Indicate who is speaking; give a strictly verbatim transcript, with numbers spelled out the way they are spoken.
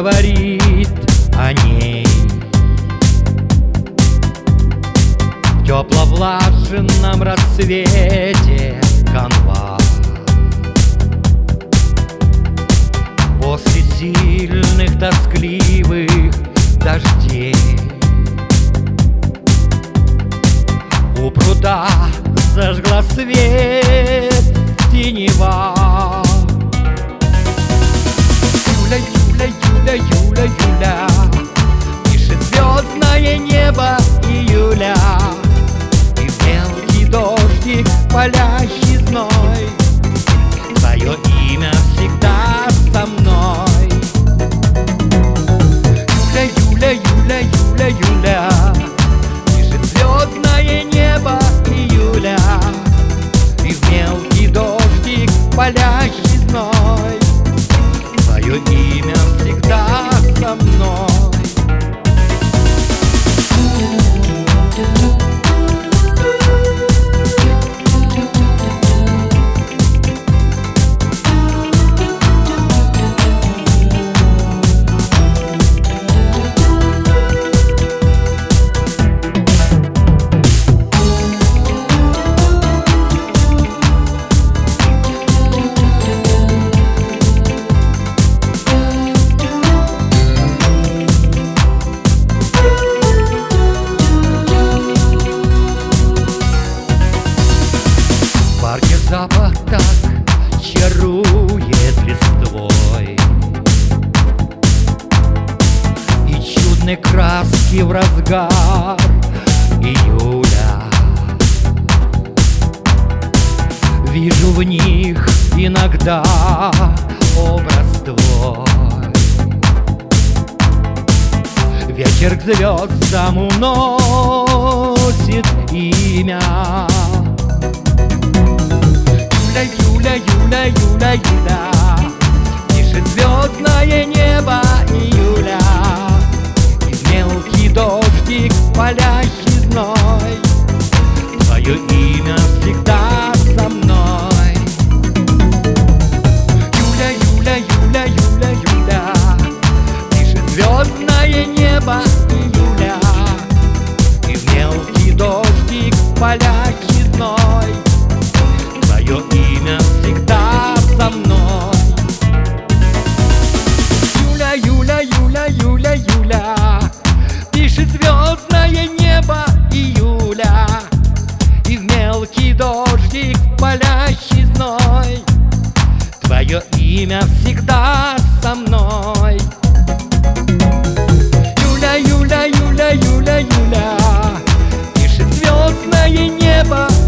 Speaker 1: говорит о ней. В тепло-влажном рассвете канва. После сильных тоскливых дождей у пруда зажгла свет синева. Юля, Юля, Юля, Юля, Юля, пишет звездное небо июля. И в мелкий дождик палящий зной твое имя всегда со мной. Юля, Юля, Юля, Юля, Юля, пишет звездное небо июля. И в мелкий дождик палящий зной твое имя всегда со мной. Запах так чарует листвой, и чудные краски в разгар июля. Вижу в них иногда образ твой. Вечер к звездам уносит имя. Юля, Юля, Юля, Юля, пишет звездное небо июля. И в мелкий дождик палящий зной твое имя всегда со мной. Юля, Юля, Юля, Юля, Юля, пишет звездное небо июля. И в мелкий дождик палящий зной твое имя всегда со мной. Юля, Юля, Юля, Юля, Юля, пишет звездное небо июля. И в мелкий дождик палящий зной твое имя всегда со мной. Юля, Юля, Юля, Юля, Юля, пишет звездное небо